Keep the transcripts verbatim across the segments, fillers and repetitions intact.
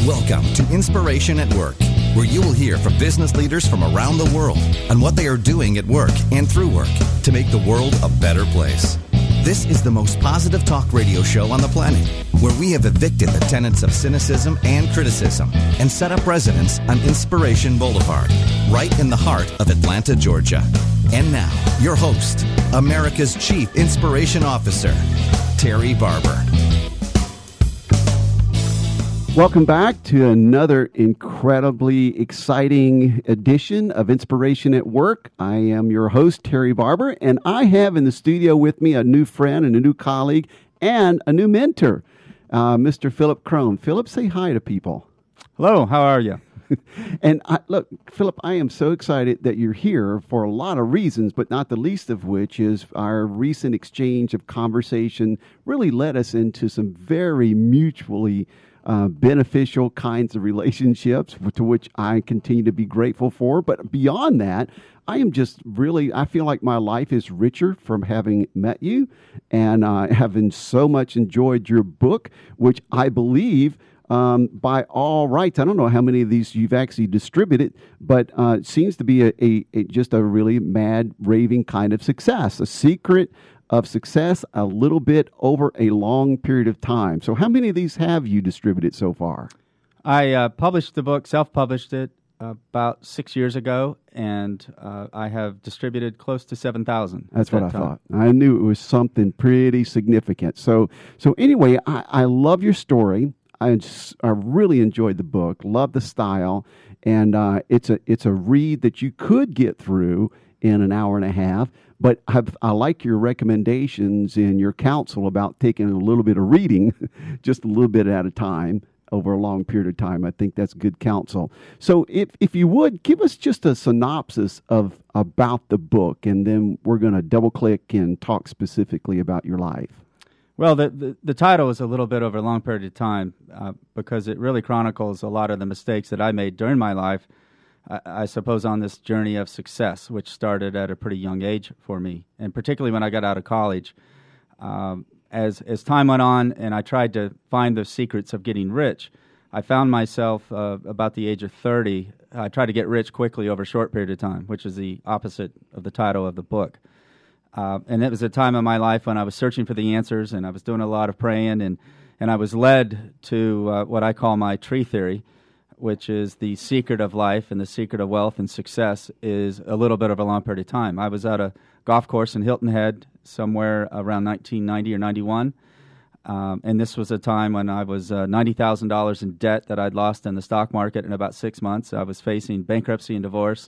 Welcome to Inspiration at Work, where you will hear from business leaders from around the world on what they are doing at work and through work to make the world a better place. This is the most positive talk radio show on the planet, where we have evicted the tenets of cynicism and criticism and set up residence on Inspiration Boulevard, right in the heart of Atlanta, Georgia. And now, your host, America's Chief Inspiration Officer, Terry Barber. Welcome back to another incredibly exciting edition of Inspiration at Work. I am your host, Terry Barber, and I have in the studio with me a new friend and a new colleague and a new mentor, uh, Mister Philip Crone. Philip, say hi to people. Hello, how are you? And I, look, Philip, I am so excited that you're here for a lot of reasons, but not the least of which is our recent exchange of conversation really led us into some very mutually Uh, beneficial kinds of relationships to which I continue to be grateful for. But beyond that, I am just really, I feel like my life is richer from having met you and uh, having so much enjoyed your book, which I believe um, by all rights, I don't know how many of these you've actually distributed, but uh, it seems to be a, a, a just a really mad, raving kind of success, a secret of success a little bit over a long period of time. So how many of these have you distributed so far? I uh, published the book, self-published it uh, about six years ago, and uh, I have distributed close to seven thousand. That's what that I time. thought. I knew it was something pretty significant. So so anyway, I, I love your story. I, just, I really enjoyed the book, love the style, and uh, it's a it's a read that you could get through in an hour and a half. But I've, I like your recommendations and your counsel about taking a little bit of reading, just a little bit at a time, over a long period of time. I think that's good counsel. So if, if you would, give us just a synopsis of about the book, and then we're going to double-click and talk specifically about your life. Well, the, the, the title is a little bit over a long period of time uh, because it really chronicles a lot of the mistakes that I made during my life, I suppose, on this journey of success, which started at a pretty young age for me, and particularly when I got out of college. Um, as as time went on and I tried to find the secrets of getting rich, I found myself uh, about the age of thirty, I tried to get rich quickly over a short period of time, which is the opposite of the title of the book. Uh, and it was a time in my life when I was searching for the answers, and I was doing a lot of praying, and, and I was led to uh, what I call my tree theory, which is the secret of life and the secret of wealth and success is a little bit of a long period of time. I was at a golf course in Hilton Head somewhere around nineteen ninety or ninety-one, um, and this was a time when I was uh, ninety thousand dollars in debt that I'd lost in the stock market in about six months. I was facing bankruptcy and divorce,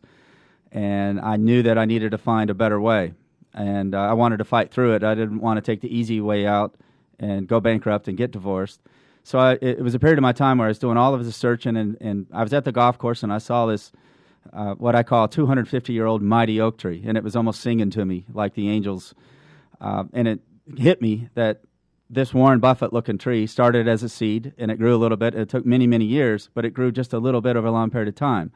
and I knew that I needed to find a better way, and uh, I wanted to fight through it. I didn't want to take the easy way out and go bankrupt and get divorced. So I, it was a period of my time where I was doing all of this searching, and, and I was at the golf course, and I saw this, uh, what I call a two hundred fifty-year-old mighty oak tree, and it was almost singing to me like the angels. Uh, and it hit me that this Warren Buffett-looking tree started as a seed, and it grew a little bit. It took many, many years, but it grew just a little bit over a long period of time.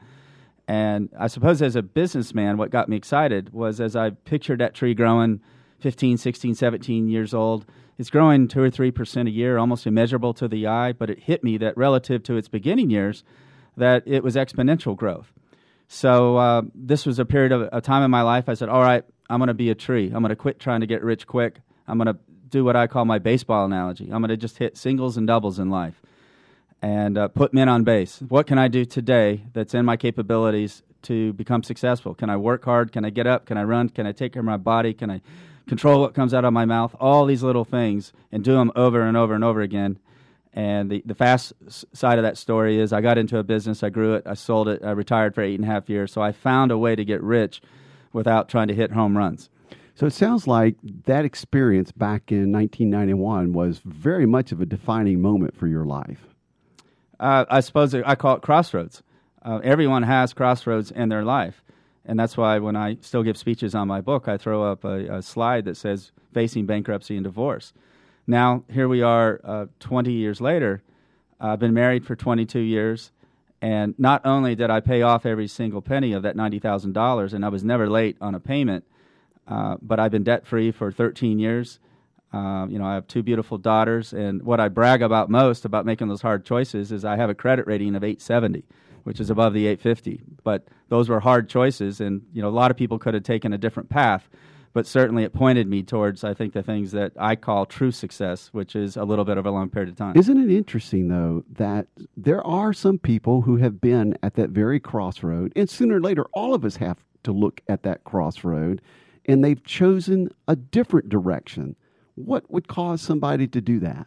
And I suppose as a businessman, what got me excited was as I pictured that tree growing fifteen, sixteen, seventeen years old, it's growing two or three percent a year, almost immeasurable to the eye, but it hit me that relative to its beginning years, that it was exponential growth. So uh, this was a period of a time in my life. I said, all right, I'm going to be a tree. I'm going to quit trying to get rich quick. I'm going to do what I call my baseball analogy. I'm going to just hit singles and doubles in life and uh, put men on base. What can I do today that's in my capabilities to become successful? Can I work hard? Can I get up? Can I run? Can I take care of my body? Can I control what comes out of my mouth? All these little things, and do them over and over and over again. And the, the fast side of that story is I got into a business, I grew it, I sold it, I retired for eight and a half years. So I found a way to get rich without trying to hit home runs. So it sounds like that experience back in nineteen ninety-one was very much of a defining moment for your life. Uh, I suppose I call it crossroads. Uh, everyone has crossroads in their life. And that's why when I still give speeches on my book, I throw up a, a slide that says facing bankruptcy and divorce. Now, here we are uh, twenty years later. I've been married for twenty-two years, and not only did I pay off every single penny of that ninety thousand dollars, and I was never late on a payment, uh, but I've been debt-free for thirteen years. Uh, you know, I have two beautiful daughters, and what I brag about most about making those hard choices is I have a credit rating of eight seventy, which is above the eight fifty. But those were hard choices, and you know, a lot of people could have taken a different path, but certainly it pointed me towards, I think, the things that I call true success, which is a little bit of a long period of time. Isn't it interesting, though, that there are some people who have been at that very crossroad, and sooner or later, all of us have to look at that crossroad, and they've chosen a different direction. What would cause somebody to do that?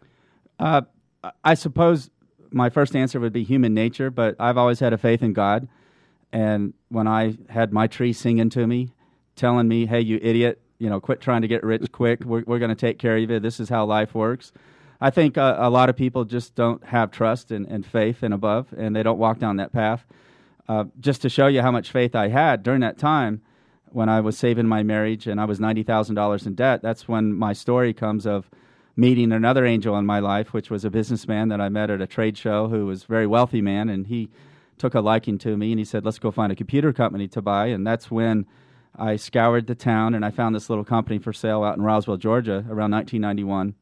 Uh, I suppose my first answer would be human nature, but I've always had a faith in God. And when I had my tree singing to me, telling me, hey, you idiot, you know, quit trying to get rich quick. We're, we're going to take care of you. This is how life works. I think uh, a lot of people just don't have trust and, and faith and above, and they don't walk down that path. Uh, just to show you how much faith I had during that time, when I was saving my marriage and I was ninety thousand dollars in debt, that's when my story comes of meeting another angel in my life, which was a businessman that I met at a trade show who was a very wealthy man, and he took a liking to me, and he said, let's go find a computer company to buy, and that's when I scoured the town, and I found this little company for sale out in Roswell, Georgia, around nineteen ninety-one.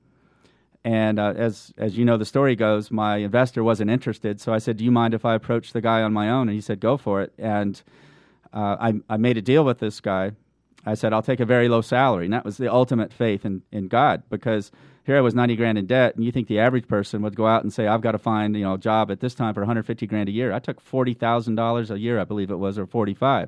And uh, as as you know, the story goes, my investor wasn't interested, so I said, do you mind if I approach the guy on my own? And he said, go for it. And Uh, I, I made a deal with this guy. I said, I'll take a very low salary. And that was the ultimate faith in, in God, because here I was ninety grand in debt, and you think the average person would go out and say, I've got to find, you know, a job at this time for one hundred fifty grand a year. I took forty thousand dollars a year, I believe it was, or forty-five.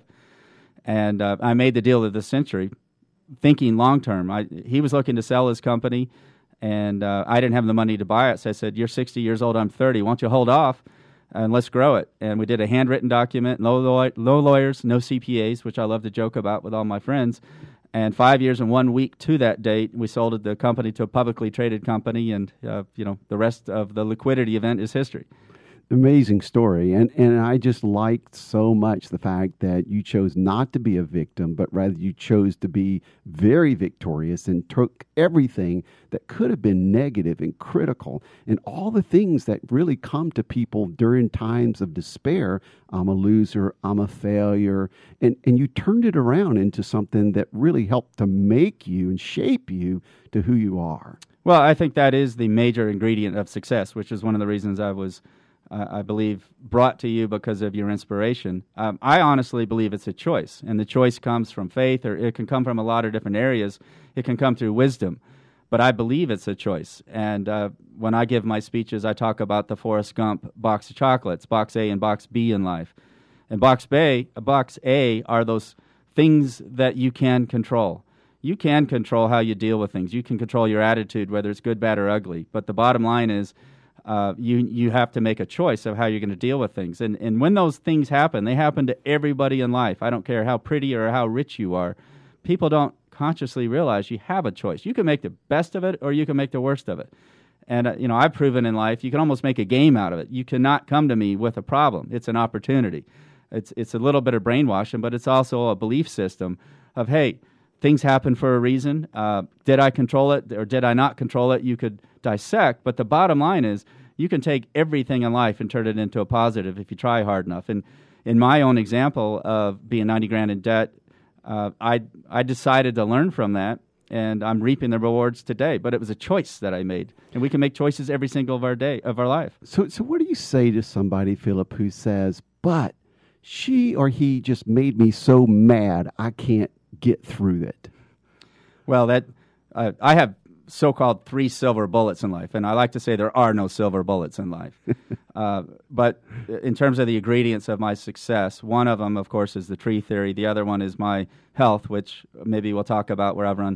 And uh, I made the deal of the century, thinking long term. I, he was looking to sell his company, and uh, I didn't have the money to buy it. So I said, you're sixty years old, I'm thirty. Why don't you hold off? And let's grow it. And we did a handwritten document, no, law- no lawyers, no C P As, which I love to joke about with all my friends. And five years and one week to that date, we sold the company to a publicly traded company, and uh, you know, the rest of the liquidity event is history. Amazing story. And and I just liked so much the fact that you chose not to be a victim, but rather you chose to be very victorious and took everything that could have been negative and critical and all the things that really come to people during times of despair. I'm a loser, I'm a failure. And, and you turned it around into something that really helped to make you and shape you to who you are. Well, I think that is the major ingredient of success, which is one of the reasons I was Uh, I believe, brought to you because of your inspiration. Um, I honestly believe it's a choice, and the choice comes from faith, or it can come from a lot of different areas. It can come through wisdom, but I believe it's a choice. And uh, when I give my speeches, I talk about the Forrest Gump box of chocolates, box A and box B in life. And box B, box A are those things that you can control. You can control how you deal with things. You can control your attitude, whether it's good, bad, or ugly. But the bottom line is, Uh, you you have to make a choice of how you're going to deal with things. And and when those things happen, they happen to everybody in life. I don't care how pretty or how rich you are. People don't consciously realize you have a choice. You can make the best of it, or you can make the worst of it. And, uh, you know, I've proven in life, you can almost make a game out of it. You cannot come to me with a problem. It's an opportunity. It's, it's a little bit of brainwashing, but it's also a belief system of, hey, things happen for a reason. Uh, did I control it, or did I not control it? You could dissect, but the bottom line is you can take everything in life and turn it into a positive if you try hard enough. And in my own example of being ninety grand in debt, uh, I I decided to learn from that, and I'm reaping the rewards today. But it was a choice that I made, and we can make choices every single of our day of our life. So, so what do you say to somebody, Philip, who says, "But she or he just made me so mad, I can't get through it"? Well, that uh, I have so-called three silver bullets in life, and I like to say there are no silver bullets in life. uh, but in terms of the ingredients of my success, one of them, of course, is the tree theory. The other one is my health, which maybe we'll talk about, where I've run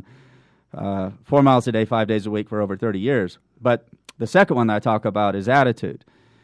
uh, four miles a day, five days a week for over thirty years. But the second one that I talk about is attitude.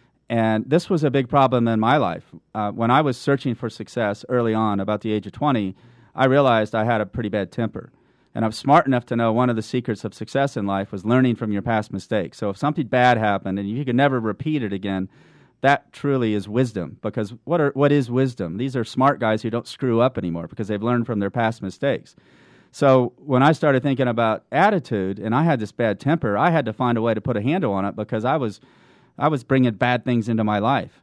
And this was a big problem in my life. Uh, when I was searching for success early on, about the age of twenty, I realized I had a pretty bad temper. And I'm smart enough to know one of the secrets of success in life was learning from your past mistakes. So if something bad happened and you could never repeat it again, that truly is wisdom. Because what are what is wisdom? These are smart guys who don't screw up anymore because they've learned from their past mistakes. So when I started thinking about attitude, and I had this bad temper, I had to find a way to put a handle on it, because I was I was bringing bad things into my life.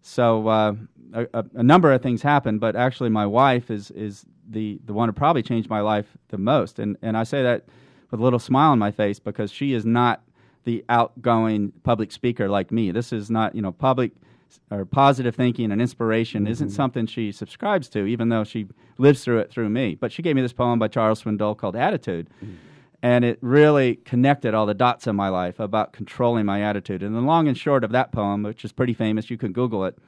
So uh, a, a number of things happened, but actually my wife is is the, the one who probably changed my life the most. And and I say that with a little smile on my face because she is not the outgoing public speaker like me. This is not, you know, public or positive thinking and inspiration mm-hmm. isn't something she subscribes to, even though she lives through it through me. But she gave me this poem by Charles Swindoll called Attitude, mm-hmm. and it really connected all the dots in my life about controlling my attitude. And the long and short of that poem, which is pretty famous, you can Google it,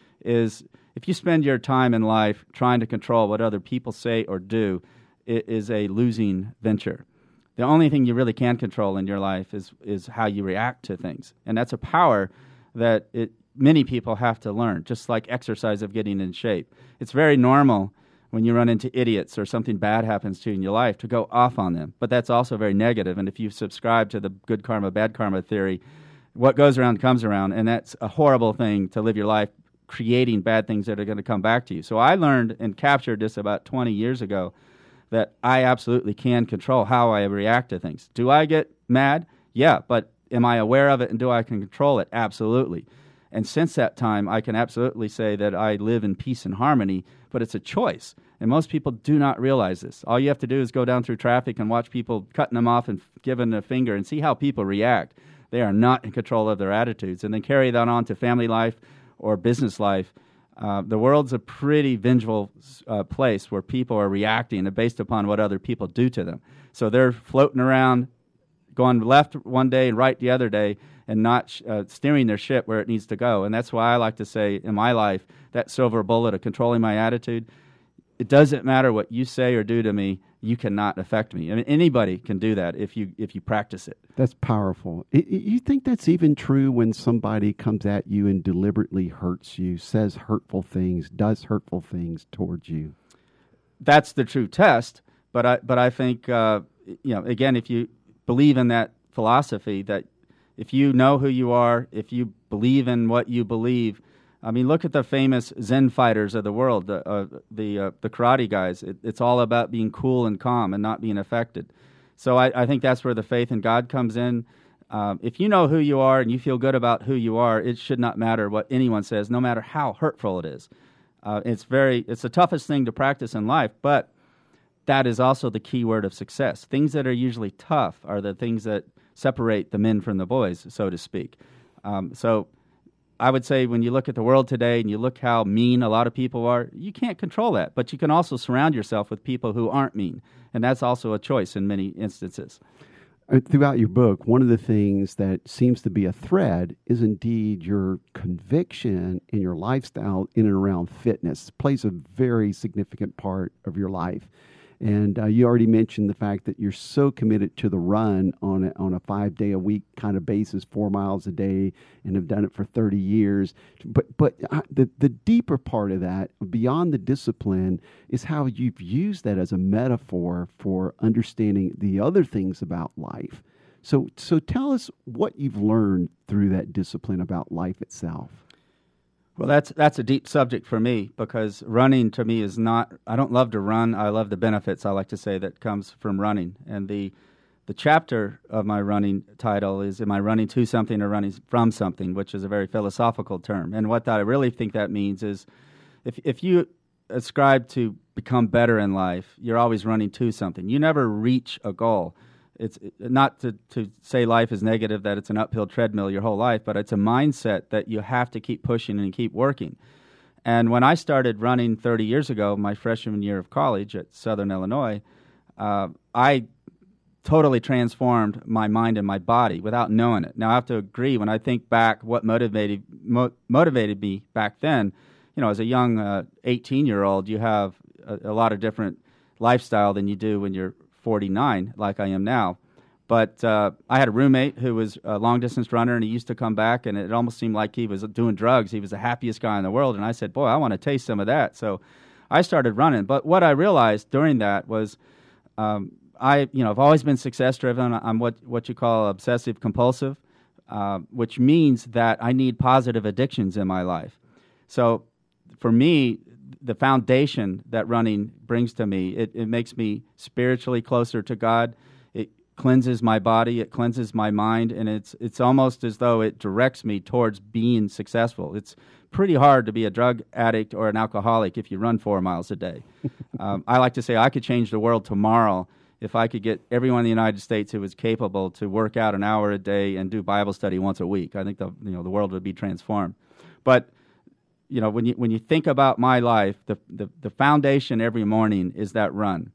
is if you spend your time in life trying to control what other people say or do, it is a losing venture. The only thing you really can control in your life is is how you react to things. And that's a power that it many people have to learn, just like exercise of getting in shape. It's very normal when you run into idiots or something bad happens to you in your life to go off on them. But that's also very negative. And if you subscribe to the good karma, bad karma theory, what goes around comes around. And that's a horrible thing to live your life creating bad things that are going to come back to you. So I learned and captured this about twenty years ago that I absolutely can control how I react to things. Do I get mad? Yeah, but am I aware of it and do I can control it? Absolutely. And since that time, I can absolutely say that I live in peace and harmony, but it's a choice. And most people do not realize this. All you have to do is go down through traffic and watch people cutting them off and giving a finger and see how people react. They are not in control of their attitudes. And then carry that on to family life or business life. Uh, the world's a pretty vengeful uh, place where people are reacting based upon what other people do to them. So they're floating around, going left one day and right the other day, and not uh, steering their ship where it needs to go. And that's why I like to say in my life, that silver bullet of controlling my attitude, it doesn't matter what you say or do to me, you cannot affect me. I mean, anybody can do that if you if you practice it. That's powerful. It, you think that's even true when somebody comes at you and deliberately hurts you, says hurtful things, does hurtful things towards you? That's the true test. But I but I think uh, you know, again, if you believe in that philosophy, that if you know who you are, if you believe in what you believe, I mean, look at the famous Zen fighters of the world, the uh, the, uh, the karate guys. It, it's all about being cool and calm and not being affected. So I, I think that's where the faith in God comes in. Um, if you know who you are and you feel good about who you are, it should not matter what anyone says, no matter how hurtful it is. Uh, it's very it's the toughest thing to practice in life, but that is also the key word of success. Things that are usually tough are the things that separate the men from the boys, so to speak. Um, so I would say when you look at the world today and you look how mean a lot of people are, you can't control that. But you can also surround yourself with people who aren't mean. And that's also a choice in many instances. Throughout your book, one of the things that seems to be a thread is indeed your conviction in your lifestyle in and around fitness. It plays a very significant part of your life. And uh, you already mentioned the fact that you're so committed to the run on a, on a five-day-a-week kind of basis, four miles a day, and have done it for thirty years. But but uh, the, the deeper part of that, beyond the discipline, is how you've used that as a metaphor for understanding the other things about life. So so tell us what you've learned through that discipline about life itself. Well, that's that's a deep subject for me because running to me is not, I don't love to run. I love the benefits, I like to say, that comes from running. And the the chapter of my running title is, am I running to something or running from something, which is a very philosophical term. And what I really think that means is if if you ascribe to become better in life, you're always running to something. You never reach a goal. It's not to, to say life is negative, that it's an uphill treadmill your whole life, but it's a mindset that you have to keep pushing and keep working. And when I started running thirty years ago, my freshman year of college at Southern Illinois, uh, I totally transformed my mind and my body without knowing it. Now, I have to agree, when I think back what motivated mo- motivated me back then, you know, as a young uh, eighteen-year-old, you have a, a lot of different lifestyle than you do when you're forty-nine, like I am now. But uh, I had a roommate who was a long-distance runner, and he used to come back, and it almost seemed like he was doing drugs. He was the happiest guy in the world, and I said, boy, I want to taste some of that. So I started running. But what I realized during that was um, I, you know, I've always been success-driven. I'm what, what you call obsessive-compulsive, uh, which means that I need positive addictions in my life. So for me, the foundation that running brings to me, it, it makes me spiritually closer to God. It cleanses my body, it cleanses my mind, and it's it's almost as though it directs me towards being successful. It's pretty hard to be a drug addict or an alcoholic if you run four miles a day. um, I like to say I could change the world tomorrow if I could get everyone in the United States who was capable to work out an hour a day and do Bible study once a week. I think the you know the world would be transformed. But you know when you when you think about my life, the the, the foundation every morning is that run.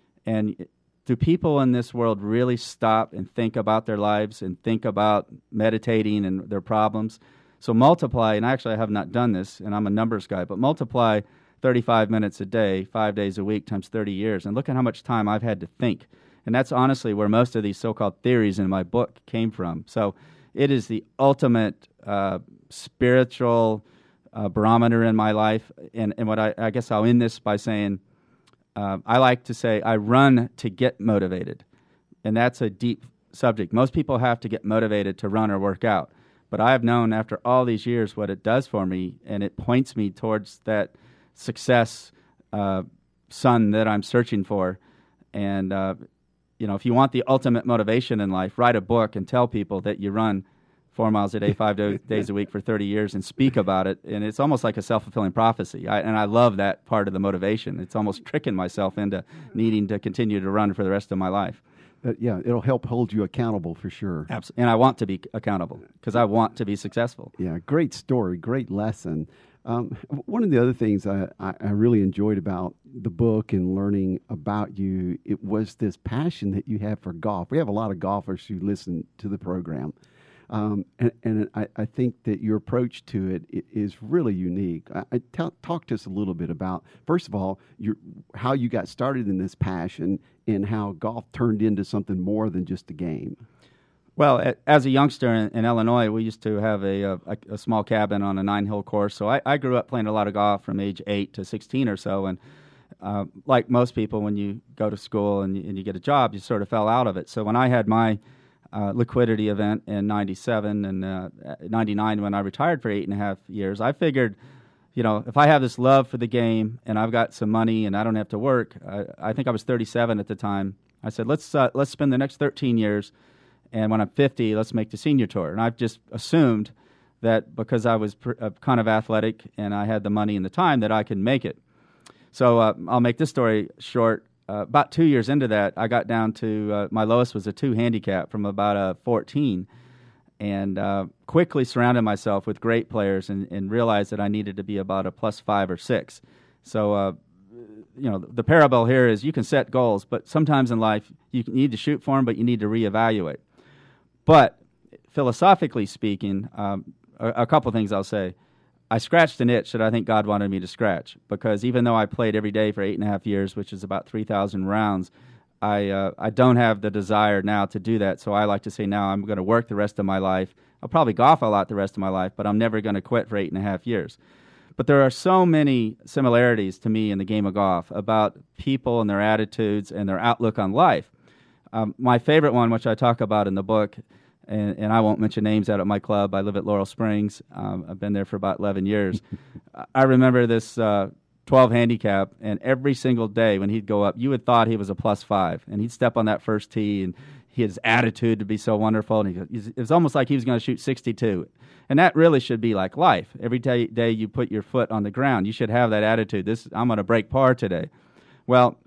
And do people in this world really stop and think about their lives and think about meditating and their problems? So multiply, and actually I have not done this, and I'm a numbers guy, but multiply thirty-five minutes a day, five days a week, times thirty years, and look at how much time I've had to think. And that's honestly where most of these so-called theories in my book came from. So it is the ultimate uh, spiritual uh, barometer in my life. And, and what I, I guess I'll end this by saying, uh, I like to say I run to get motivated. And that's a deep subject. Most people have to get motivated to run or work out. But I have known after all these years what it does for me, and it points me towards that success uh, sun that I'm searching for. And, uh, you know, if you want the ultimate motivation in life, write a book and tell people that you run four miles a day, five do- days a week for thirty years and speak about it. And it's almost like a self-fulfilling prophecy. I, and I love that part of the motivation. It's almost tricking myself into needing to continue to run for the rest of my life. Uh, yeah, it'll help hold you accountable for sure. Absolutely. And I want to be accountable because I want to be successful. Yeah, great story, great lesson. Um, one of the other things I, I, I really enjoyed about the book and learning about you, it was this passion that you have for golf. We have a lot of golfers who listen to the program. Um, and and I, I think that your approach to it, it is really unique. I, I t- talk to us a little bit about, first of all, your, how you got started in this passion and how golf turned into something more than just a game. Well, as a youngster in, in Illinois, we used to have a, a, a small cabin on a nine-hole course. So I, I grew up playing a lot of golf from age eight to sixteen or so. And uh, like most people, when you go to school and you, and you get a job, you sort of fell out of it. So when I had my uh, liquidity event in ninety-seven and uh, ninety-nine, when I retired for eight and a half years, I figured, you know, if I have this love for the game and I've got some money and I don't have to work, I, I think I was thirty-seven at the time. I said, let's uh, let's spend the next thirteen years. And when I'm fifty, let's make the senior tour. And I've just assumed that because I was pr- uh, kind of athletic and I had the money and the time that I could make it. So uh, I'll make this story short. Uh, about two years into that, I got down to, uh, my lowest was a two handicap from about a fourteen. And uh, quickly surrounded myself with great players and, and realized that I needed to be about a plus five or six. So, uh, you know, the parable here is you can set goals, but sometimes in life you need to shoot for them, but you need to reevaluate. But philosophically speaking, um, a, a couple things I'll say. I scratched an itch that I think God wanted me to scratch, because even though I played every day for eight and a half years, which is about three thousand rounds, I uh, I don't have the desire now to do that. So I like to say now I'm going to work the rest of my life. I'll probably golf a lot the rest of my life, but I'm never going to quit for eight and a half years. But there are so many similarities to me in the game of golf about people and their attitudes and their outlook on life. Um, my favorite one, which I talk about in the book, and, and I won't mention names out at my club. I live at Laurel Springs. Um, I've been there for about eleven years. I remember this uh, twelve handicap, and every single day when he'd go up, you would thought he was a plus five, and he'd step on that first tee, and his attitude to be so wonderful, and he, it was almost like he was going to shoot sixty-two. And that really should be like life. Every day, day you put your foot on the ground, you should have that attitude. This I'm going to break par today. Well,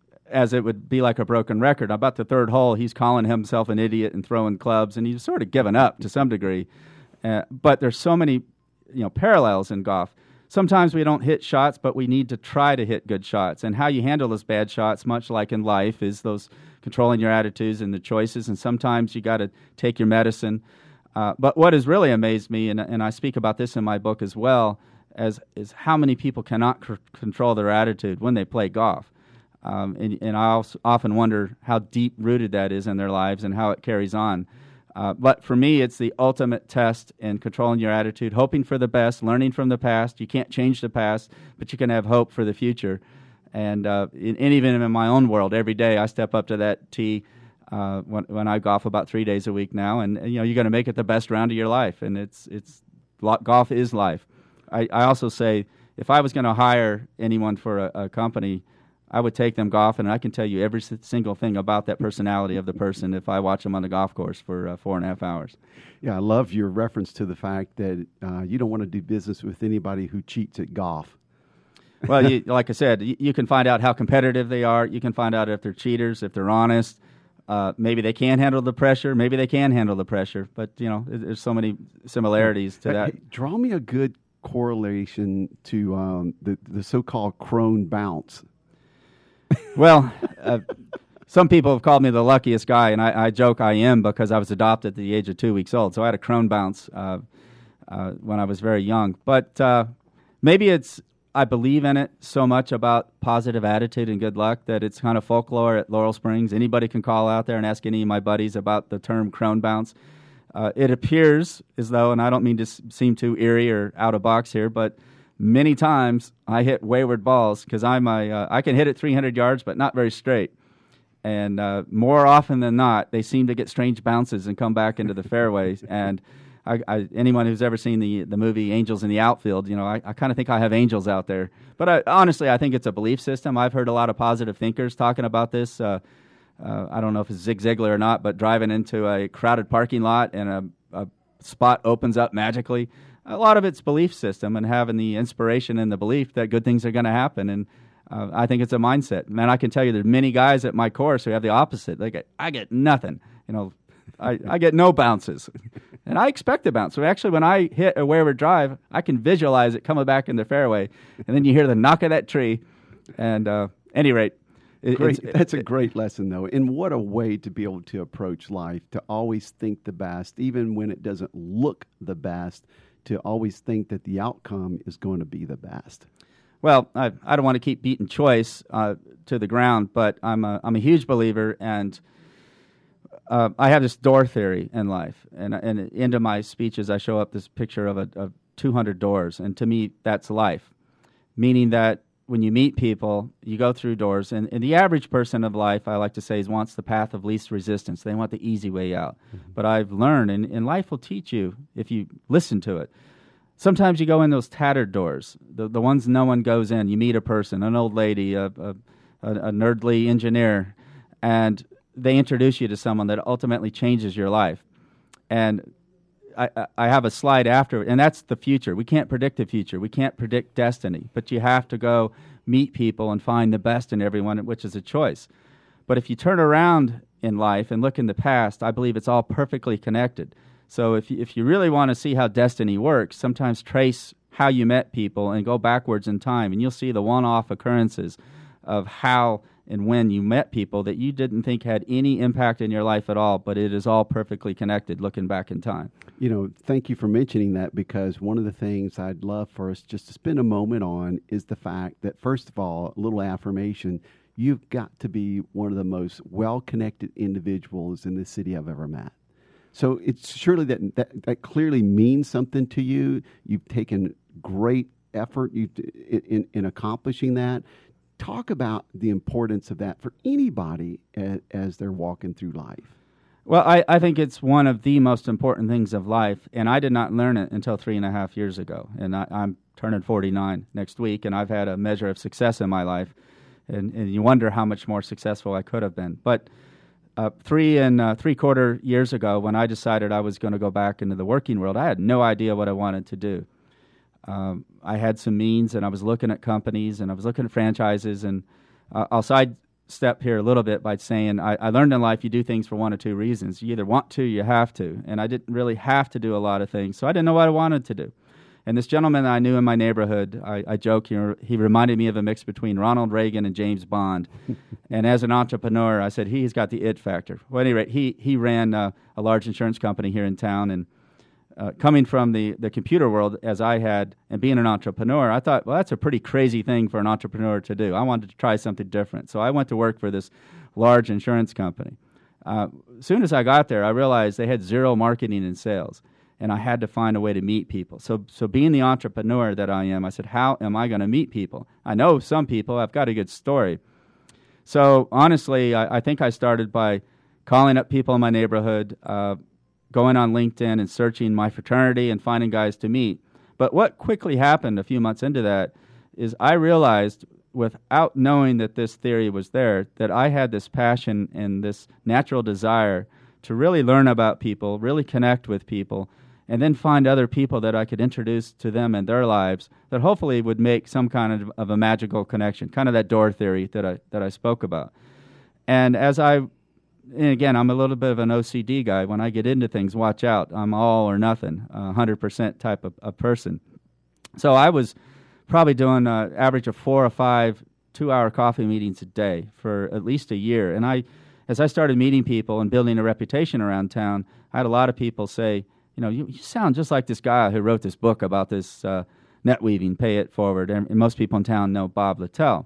as it would be like a broken record, about the third hole, he's calling himself an idiot and throwing clubs, and he's sort of given up to some degree. Uh, but there's so many, you know, parallels in golf. Sometimes we don't hit shots, but we need to try to hit good shots. And how you handle those bad shots, much like in life, is those controlling your attitudes and the choices. And sometimes you got to take your medicine. Uh, but what has really amazed me, and, and I speak about this in my book as well, as is how many people cannot c- control their attitude when they play golf. Um, and, and I also often wonder how deep-rooted that is in their lives and how it carries on. Uh, but for me, it's the ultimate test in controlling your attitude, hoping for the best, learning from the past. You can't change the past, but you can have hope for the future. And, uh, in, and even in my own world, every day I step up to that tee uh, when, when I golf about three days a week now, and, and you know you're going to make it the best round of your life. And it's it's golf is life. I, I also say if I was going to hire anyone for a, a company, I would take them golfing, and I can tell you every single thing about that personality of the person if I watch them on the golf course for uh, four and a half hours. Yeah, I love your reference to the fact that uh, you don't want to do business with anybody who cheats at golf. Well, you, like I said, you, you can find out how competitive they are. You can find out if they're cheaters, if they're honest. Uh, maybe they can handle the pressure. Maybe they can handle the pressure. But, you know, there's so many similarities to that. Hey, draw me a good correlation to um, the, the so-called crone bounce. Well, uh, some people have called me the luckiest guy, and I, I joke I am because I was adopted at the age of two weeks old. So I had a crone bounce uh, uh, when I was very young. But uh, maybe it's I believe in it so much about positive attitude and good luck that it's kind of folklore at Laurel Springs. Anybody can call out there and ask any of my buddies about the term crone bounce. Uh, it appears as though, and I don't mean to s- seem too eerie or out of box here, but many times I hit wayward balls because I'm a, uh, I can hit it three hundred yards, but not very straight. And uh, more often than not, they seem to get strange bounces and come back into the fairways. And I, I, anyone who's ever seen the the movie Angels in the Outfield, you know, I, I kind of think I have angels out there. But I, honestly, I think it's a belief system. I've heard a lot of positive thinkers talking about this. Uh, uh, I don't know if it's Zig Ziglar or not, but driving into a crowded parking lot and a, a spot opens up magically. A lot of it's belief system and having the inspiration and the belief that good things are going to happen. And uh, I think it's a mindset. Man, I can tell you there's many guys at my course who have the opposite. They get, I get nothing. You know, I, I get no bounces. And I expect a bounce. So actually, when I hit a wayward drive, I can visualize it coming back in the fairway. And then you hear the knock of that tree. And uh, any rate, it, great. it's, That's it, a great lesson, though. And what a way to be able to approach life, to always think the best, even when it doesn't look the best, to always think that the outcome is going to be the best. Well, I, I don't want to keep beating choice uh, to the ground, but I'm a, I'm a huge believer, and uh, I have this door theory in life. And, and into my speeches, I show up this picture of, a, of two hundred doors, and to me, that's life, meaning that when you meet people, you go through doors, and, and the average person of life, I like to say, is wants the path of least resistance. They want the easy way out. Mm-hmm. But I've learned, and, and life will teach you if you listen to it. Sometimes you go in those tattered doors, the the ones no one goes in. You meet a person, an old lady, a, a, a nerdly engineer, and they introduce you to someone that ultimately changes your life. And I, I have a slide after, and that's the future. We can't predict the future. We can't predict destiny, but you have to go meet people and find the best in everyone, which is a choice. But if you turn around in life and look in the past, I believe it's all perfectly connected. So if you, if you really want to see how destiny works, sometimes trace how you met people and go backwards in time, and you'll see the one-off occurrences of how and when you met people that you didn't think had any impact in your life at all, but it is all perfectly connected looking back in time. You know, thank you for mentioning that, because one of the things I'd love for us just to spend a moment on is the fact that, first of all, a little affirmation, you've got to be one of the most well-connected individuals in this city I've ever met. So it's surely that, that that clearly means something to you. You've taken great effort you in, in accomplishing that. Talk about the importance of that for anybody as, as they're walking through life. Well, I, I think it's one of the most important things of life, and I did not learn it until three and a half years ago. And I, I'm turning forty-nine next week, and I've had a measure of success in my life, and, and you wonder how much more successful I could have been. But uh, three and uh, three quarter years ago, when I decided I was going to go back into the working world, I had no idea what I wanted to do. Um, I had some means, and I was looking at companies, and I was looking at franchises, and uh, I'll sidestep here a little bit by saying I, I learned in life you do things for one or two reasons. You either want to, you have to, and I didn't really have to do a lot of things, so I didn't know what I wanted to do. And this gentleman I knew in my neighborhood, I, I joke, he, he reminded me of a mix between Ronald Reagan and James Bond. And as an entrepreneur, I said, he's got the it factor. Well, at any rate, he, he ran uh, a large insurance company here in town, and Uh, coming from the, the computer world as I had and being an entrepreneur, I thought, well, that's a pretty crazy thing for an entrepreneur to do. I wanted to try something different. So I went to work for this large insurance company. Uh, as soon as I got there, I realized they had zero marketing and sales, and I had to find a way to meet people. So, so being the entrepreneur that I am, I said, how am I going to meet people? I know some people. I've got a good story. So honestly, I, I think I started by calling up people in my neighborhood, uh, going on LinkedIn and searching my fraternity and finding guys to meet. But what quickly happened a few months into that is I realized, without knowing that this theory was there, that I had this passion and this natural desire to really learn about people, really connect with people, and then find other people that I could introduce to them and their lives that hopefully would make some kind of, of a magical connection, kind of that door theory that I that I spoke about. And as I, and again, I'm a little bit of an O C D guy. When I get into things, watch out. I'm all or nothing, a one hundred percent type of, of person. So I was probably doing an average of four or five two-hour coffee meetings a day for at least a year. And I, as I started meeting people and building a reputation around town, I had a lot of people say, you know, you, you sound just like this guy who wrote this book about this uh, net weaving, Pay It Forward. And, and most people in town know Bob Littell.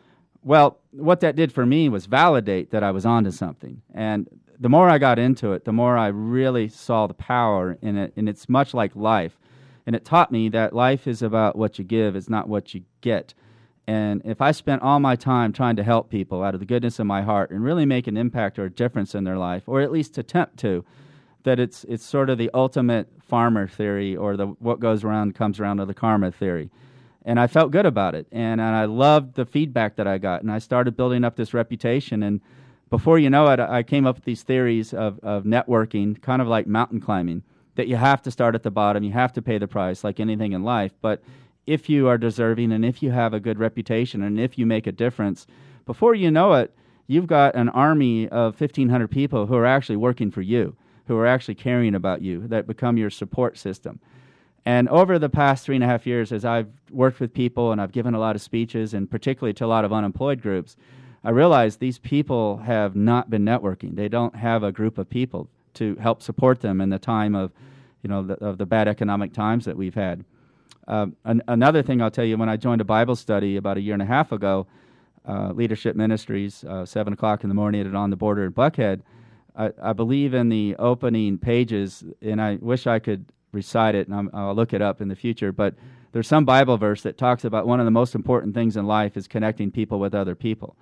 Well, what that did for me was validate that I was onto something. And the more I got into it, the more I really saw the power in it. And it's much like life. And it taught me that life is about what you give, it's not what you get. And if I spent all my time trying to help people out of the goodness of my heart and really make an impact or a difference in their life, or at least attempt to, that it's it's sort of the ultimate farmer theory, or the what goes around comes around to the karma theory. And I felt good about it, and, and I loved the feedback that I got, and I started building up this reputation. And before you know it, I came up with these theories of, of networking, kind of like mountain climbing, that you have to start at the bottom, you have to pay the price, like anything in life. But if you are deserving, and if you have a good reputation, and if you make a difference, before you know it, you've got an army of fifteen hundred people who are actually working for you, who are actually caring about you, that become your support system. And over the past three and a half years, as I've worked with people and I've given a lot of speeches, and particularly to a lot of unemployed groups, I realized these people have not been networking. They don't have a group of people to help support them in the time of, you know, the, of the bad economic times that we've had. Um, an, another thing I'll tell you, when I joined a Bible study about a year and a half ago, uh, Leadership Ministries, uh, seven o'clock in the morning at On the Border in Buckhead, I, I believe in the opening pages, and I wish I could recite it, and I'm, I'll look it up in the future, but there's some Bible verse that talks about one of the most important things in life is connecting people with other people.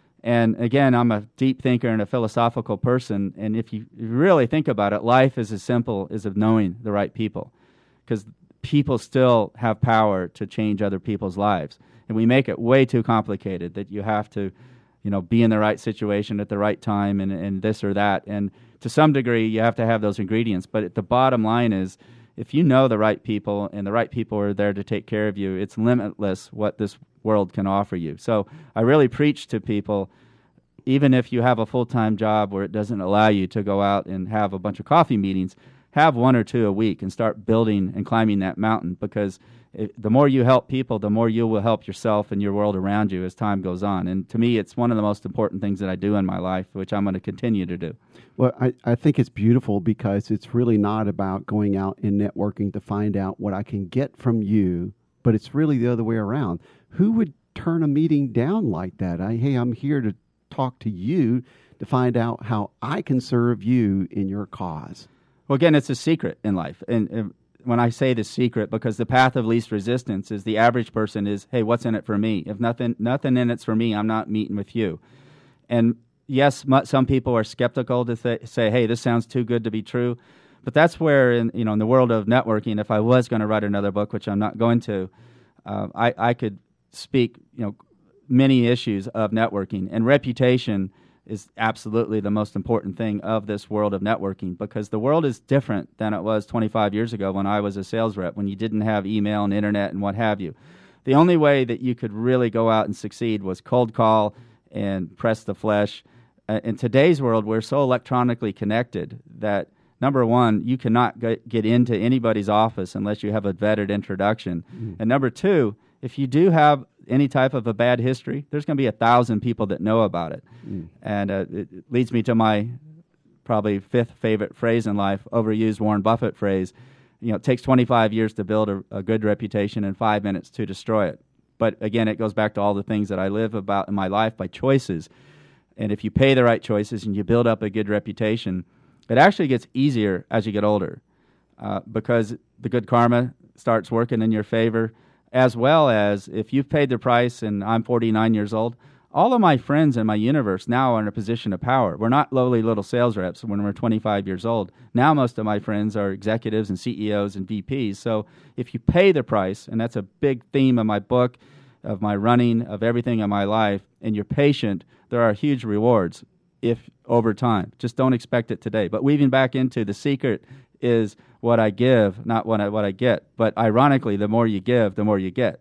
And again, I'm a deep thinker and a philosophical person, and if you really think about it, life is as simple as of knowing the right people, because people still have power to change other people's lives. And we make it way too complicated that you have to, you know, be in the right situation at the right time and, and this or that. And to some degree, you have to have those ingredients. But the bottom line is, if you know the right people and the right people are there to take care of you, it's limitless what this world can offer you. So I really preach to people, even if you have a full-time job where it doesn't allow you to go out and have a bunch of coffee meetings, have one or two a week and start building and climbing that mountain, because it, the more you help people, the more you will help yourself and your world around you as time goes on. And to me, it's one of the most important things that I do in my life, which I'm going to continue to do. Well, I, I think it's beautiful because it's really not about going out and networking to find out what I can get from you, but it's really the other way around. Who would turn a meeting down like that? I, hey, I'm here to talk to you to find out how I can serve you in your cause. Well, again, it's a secret in life. And, and when I say the secret, because the path of least resistance is the average person is, hey, what's in it for me? If nothing nothing in it's for me, I'm not meeting with you. And yes, some people are skeptical to th- say, hey, this sounds too good to be true. But that's where, in, you know, in the world of networking, if I was going to write another book, which I'm not going to, uh, I, I could speak, you know, many issues of networking. And reputation is absolutely the most important thing of this world of networking, because the world is different than it was twenty-five years ago when I was a sales rep, when you didn't have email and internet and what have you. The only way that you could really go out and succeed was cold call and press the flesh. Uh, in today's world, we're so electronically connected that, number one, you cannot get, get into anybody's office unless you have a vetted introduction. Mm. And number two, if you do have any type of a bad history, there's going to be a thousand people that know about it. Mm. And uh, it leads me to my probably fifth favorite phrase in life, overused Warren Buffett phrase. You know, it takes twenty-five years to build a, a good reputation and five minutes to destroy it. But again, it goes back to all the things that I live about in my life by choices. And if you pay the right choices and you build up a good reputation, it actually gets easier as you get older, uh, because the good karma starts working in your favor, as well as if you've paid the price, and I'm forty-nine years old, all of my friends in my universe now are in a position of power. We're not lowly little sales reps when we're twenty-five years old. Now most of my friends are executives and C E Os and V Ps. So if you pay the price, and that's a big theme of my book, of my running, of everything in my life, and you're patient, there are huge rewards if over time. Just don't expect it today. But weaving back into the secret is what I give, not what I, what I get. But ironically, the more you give, the more you get.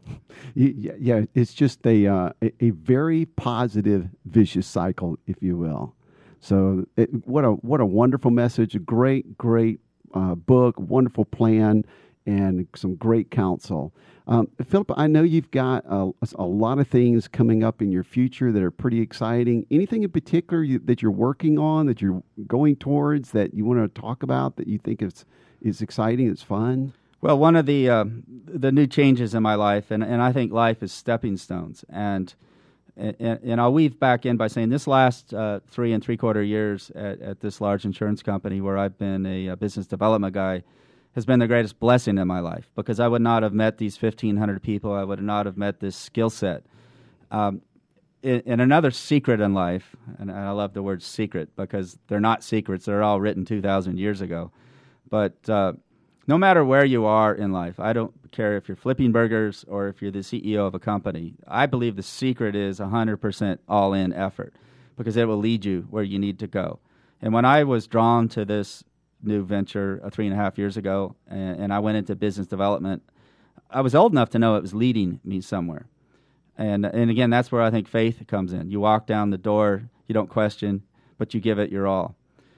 Yeah, yeah, it's just a, uh, a a very positive vicious cycle, if you will. So, it, what a what a wonderful message! A great, great uh, book, wonderful plan, and some great counsel. Um, Philip, I know you've got a, a lot of things coming up in your future that are pretty exciting. Anything in particular you, that you're working on, that you're going towards, that you want to talk about, that you think is is exciting, it's fun? Well, one of the uh, the new changes in my life, and, and I think life is stepping stones, and, and and I'll weave back in by saying this last uh, three and three quarter years at, at this large insurance company where I've been a, a business development guy has been the greatest blessing in my life, because I would not have met these fifteen hundred people. I would not have met this skill set. Um, in, in another secret in life, and I love the word secret because they're not secrets, they're all written two thousand years ago, but uh, no matter where you are in life, I don't care if you're flipping burgers or if you're the C E O of a company, I believe the secret is one hundred percent all-in effort, because it will lead you where you need to go. And when I was drawn to this new venture uh, three and a half years ago, and, and I went into business development, I was old enough to know it was leading me somewhere. And and again, that's where I think faith comes in. You walk down the door, you don't question, but you give it your all.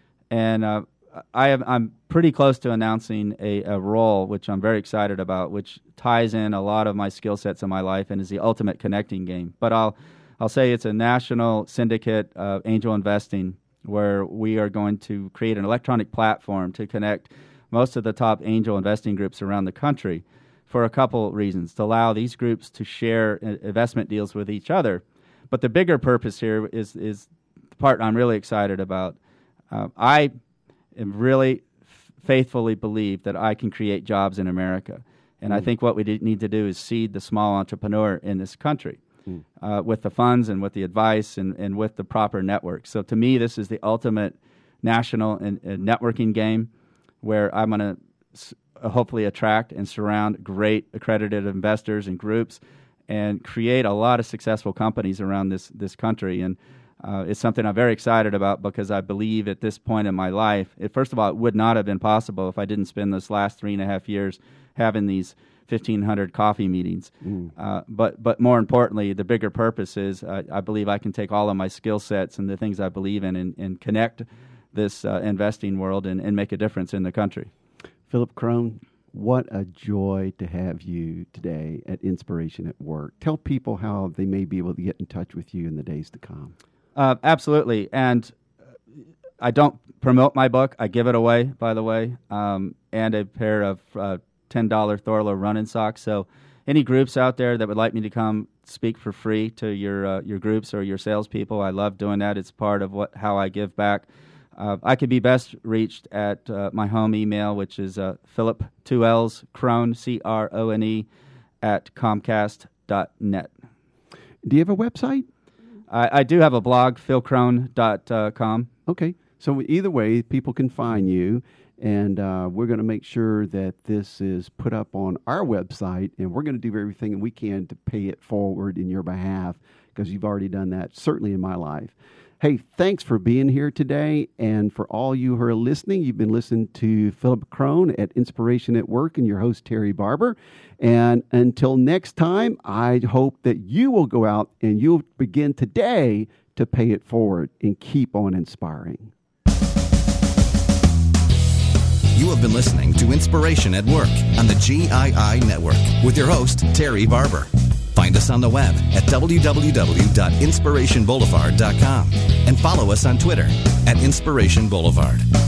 And uh, I have, I'm pretty close to announcing a, a role, which I'm very excited about, which ties in a lot of my skill sets in my life and is the ultimate connecting game. But I'll I'll say it's a national syndicate of angel investing, where we are going to create an electronic platform to connect most of the top angel investing groups around the country for a couple reasons, to allow these groups to share investment deals with each other. But the bigger purpose here is, is the part I'm really excited about. Uh, I am really f- faithfully believe that I can create jobs in America. And mm. I think what we need to do is seed the small entrepreneur in this country. Mm. Uh, with the funds and with the advice and, and with the proper network. So to me, this is the ultimate national and, and networking game, where I'm going to s- hopefully attract and surround great accredited investors and groups and create a lot of successful companies around this, this country. And uh, it's something I'm very excited about, because I believe at this point in my life, it, first of all, it would not have been possible if I didn't spend this last three and a half years having these fifteen hundred coffee meetings. Mm. Uh, but but more importantly, the bigger purpose is uh, I believe I can take all of my skill sets and the things I believe in and, and connect this uh, investing world and, and make a difference in the country. Philip Crone, what a joy to have you today at Inspiration at Work. Tell people how they may be able to get in touch with you in the days to come. Uh, absolutely. And I don't promote my book. I give it away, by the way, um, and a pair of uh, ten dollar Thorlo running socks. So any groups out there that would like me to come speak for free to your uh, your groups or your salespeople, I love doing that. It's part of what how I give back. Uh, I can be best reached at uh, my home email, which is uh, Philip, two L's, Crone, C R O N E, at Comcast dot net. Do you have a website? I, I do have a blog, phil crone dot com. Okay. So either way, people can find you. And uh, we're going to make sure that this is put up on our website, and we're going to do everything we can to pay it forward in your behalf, because you've already done that, certainly in my life. Hey, thanks for being here today. And for all you who are listening, you've been listening to Philip Crone at Inspiration at Work and your host, Terry Barber. And until next time, I hope that you will go out and you'll begin today to pay it forward and keep on inspiring. You have been listening to Inspiration at Work on the G I I Network with your host, Terry Barber. Find us on the web at w w w dot inspiration boulevard dot com and follow us on Twitter at Inspiration Boulevard.